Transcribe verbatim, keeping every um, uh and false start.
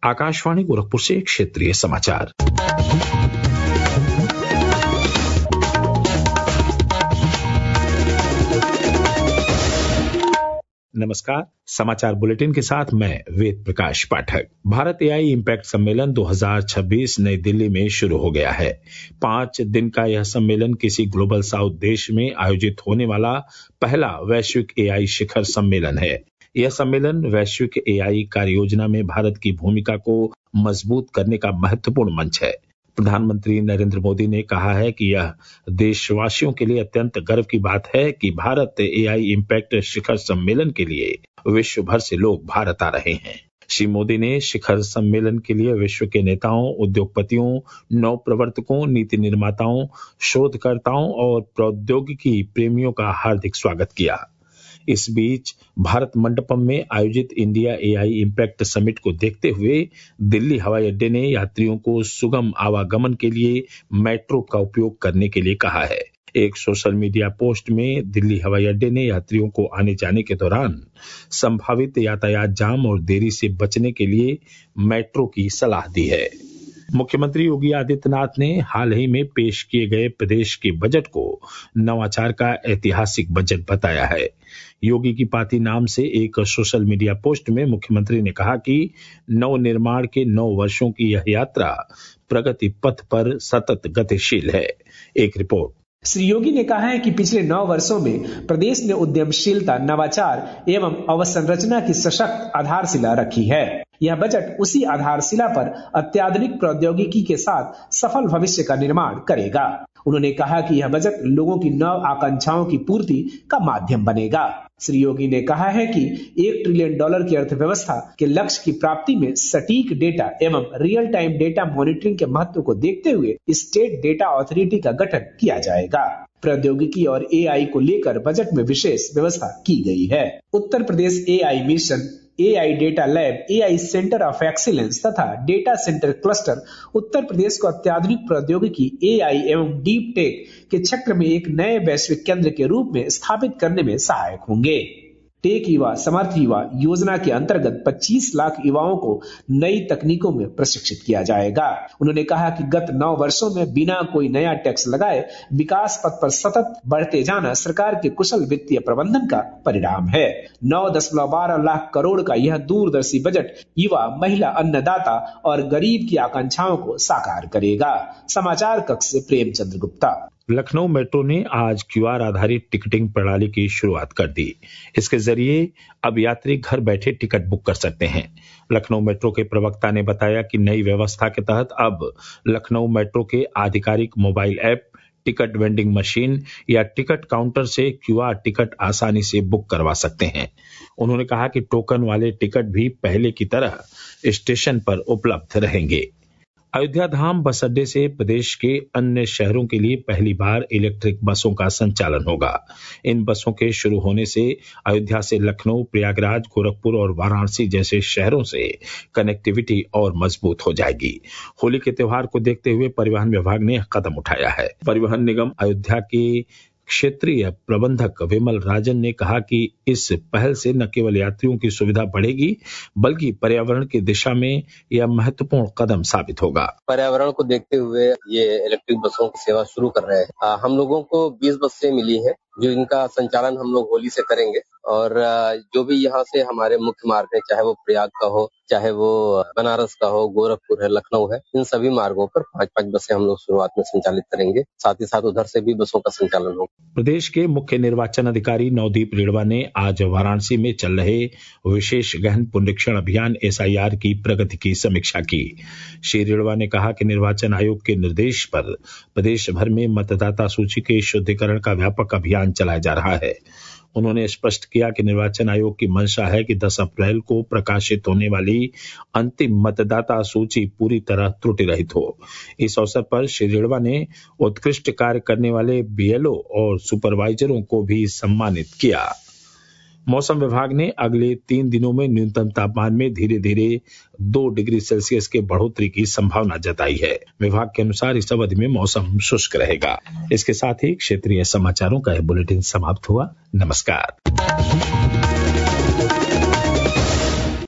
आकाशवाणी गोरखपुर से क्षेत्रीय समाचार। नमस्कार, समाचार बुलेटिन के साथ मैं वेद प्रकाश पाठक। भारत एआई इम्पैक्ट सम्मेलन दो हज़ार छब्बीस नई दिल्ली में शुरू हो गया है। पांच दिन का यह सम्मेलन किसी ग्लोबल साउथ देश में आयोजित होने वाला पहला वैश्विक एआई शिखर सम्मेलन है। यह सम्मेलन वैश्विक एआई कार्य योजना में भारत की भूमिका को मजबूत करने का महत्वपूर्ण मंच है। प्रधानमंत्री नरेंद्र मोदी ने कहा है कि यह देशवासियों के लिए अत्यंत गर्व की बात है कि भारत एआई इम्पैक्ट शिखर सम्मेलन के लिए विश्व भर से लोग भारत आ रहे हैं। श्री मोदी ने शिखर सम्मेलन के लिए विश्व के नेताओं, उद्योगपतियों, नव प्रवर्तकों, नीति निर्माताओं, शोधकर्ताओं और प्रौद्योगिकी प्रेमियों का हार्दिक स्वागत किया। इस बीच भारत मंडपम में आयोजित इंडिया एआई इम्पैक्ट समिट को देखते हुए दिल्ली हवाई अड्डे ने यात्रियों को सुगम आवागमन के लिए मेट्रो का उपयोग करने के लिए कहा है। एक सोशल मीडिया पोस्ट में दिल्ली हवाई अड्डे ने यात्रियों को आने जाने के दौरान संभावित यातायात जाम और देरी से बचने के लिए मेट्रो की सलाह दी है। मुख्यमंत्री योगी आदित्यनाथ ने हाल ही में पेश किए गए प्रदेश के बजट को नवाचार का ऐतिहासिक बजट बताया है। योगी की पाती नाम से एक सोशल मीडिया पोस्ट में मुख्यमंत्री ने कहा कि नव निर्माण के नौ वर्षों की यह यात्रा प्रगति पथ पर सतत गतिशील है। एक रिपोर्ट। श्री योगी ने कहा है कि पिछले नौ वर्षों में प्रदेश ने उद्यमशीलता, नवाचार एवं अवसंरचना की सशक्त आधारशिला रखी है। यह बजट उसी आधारशिला पर अत्याधुनिक प्रौद्योगिकी के साथ सफल भविष्य का निर्माण करेगा। उन्होंने कहा कि यह बजट लोगों की नव आकांक्षाओं की पूर्ति का माध्यम बनेगा। श्री योगी ने कहा है कि एक ट्रिलियन डॉलर की अर्थव्यवस्था के लक्ष्य की प्राप्ति में सटीक डेटा एवं रियल टाइम डेटा मॉनिटरिंग के महत्व को देखते हुए स्टेट डेटा अथॉरिटी का गठन किया जाएगा। प्रौद्योगिकी और एआई को लेकर बजट में विशेष व्यवस्था की गई है। Uttar Pradesh AI mission, AI data lab, AI centre of excellence तथा data centre cluster Uttar Pradesh को अत्याधुनिक प्रौद्योगिकी, एआई एवं डीप टेक के क्षेत्र में एक नए वैश्विक केंद्र के रूप में स्थापित करने में सहायक होंगे। टेक युवा समर्थ युवा योजना के अंतर्गत पच्चीस लाख युवाओं को नई तकनीकों में प्रशिक्षित किया जाएगा। उन्होंने कहा कि गत नौ वर्षों में बिना कोई नया टैक्स लगाए विकास पथ पर सतत बढ़ते जाना सरकार के कुशल वित्तीय प्रबंधन का परिणाम है। नौ दशमलव बारह लाख करोड़ का यह दूरदर्शी बजट युवा, महिला, अन्नदाता और गरीब की आकांक्षाओं को साकार करेगा। समाचार कक्ष से प्रेमचंद्र गुप्ता। लखनऊ मेट्रो ने आज क्यूआर आधारित टिकटिंग प्रणाली की शुरुआत कर दी। इसके जरिए अब यात्री घर बैठे टिकट बुक कर सकते हैं। लखनऊ मेट्रो के प्रवक्ता ने बताया कि नई व्यवस्था के तहत अब लखनऊ मेट्रो के आधिकारिक mobile app, ticket vending machine या टिकट काउंटर से क्यूआर टिकट आसानी से बुक करवा सकते हैं। उन्होंने कहा कि टोकन वाले टिकट भी पहले की तरह स्टेशन पर उपलब्ध रहेंगे। अयोध्या धाम बस अड्डे से प्रदेश के अन्य शहरों के लिए पहली बार इलेक्ट्रिक बसों का संचालन होगा। इन बसों के शुरू होने से अयोध्या से लखनऊ, प्रयागराज, गोरखपुर और वाराणसी जैसे शहरों से कनेक्टिविटी और मजबूत हो जाएगी। होली के त्योहार को देखते हुए परिवहन विभाग ने कदम उठाया है। परिवहन निगम अयोध्या के क्षेत्रीय प्रबंधक विमल राजन ने कहा कि इस पहल से न केवल यात्रियों की सुविधा बढ़ेगी बल्कि पर्यावरण की दिशा में यह महत्वपूर्ण कदम साबित होगा। पर्यावरण को देखते हुए ये इलेक्ट्रिक बसों की सेवा शुरू कर रहे हैं। आ, हम लोगों को बीस बसें मिली हैं जो इनका संचालन हम लोग होली से करेंगे और जो भी यहाँ से हमारे मुख्य मार्ग है, चाहे वो प्रयाग का हो, चाहे वो बनारस का हो, गोरखपुर है, लखनऊ है, इन सभी मार्गों पर पांच पांच बसें हम लोग शुरुआत में संचालित करेंगे। साथ ही साथ उधर से भी बसों का संचालन होगा। प्रदेश के मुख्य निर्वाचन अधिकारी नवदीप रेणवा ने आज वाराणसी में चल रहे विशेष गहन पुनरीक्षण अभियान एसआईआर की प्रगति की समीक्षा की। श्री रेणवा ने कहा कि निर्वाचन आयोग के निर्देश पर प्रदेश भर में मतदाता सूची के शुद्धिकरण का व्यापक अभियान चलाया जा रहा है। उन्होंने स्पष्ट किया कि निर्वाचन आयोग की मंशा है कि दस अप्रैल को प्रकाशित होने वाली अंतिम मतदाता सूची पूरी तरह त्रुटि रहित हो। इस अवसर पर श्री रेणवा ने उत्कृष्ट कार्य करने वाले बीएलओ और सुपरवाइजरों को भी सम्मानित किया। मौसम विभाग ने अगले तीन दिनों में न्यूनतम तापमान में धीरे धीरे दो डिग्री सेल्सियस के बढ़ोतरी की संभावना जताई है। विभाग के अनुसार इस अवधि में मौसम शुष्क रहेगा। इसके साथ ही क्षेत्रीय समाचारों का यह बुलेटिन समाप्त हुआ। नमस्कार।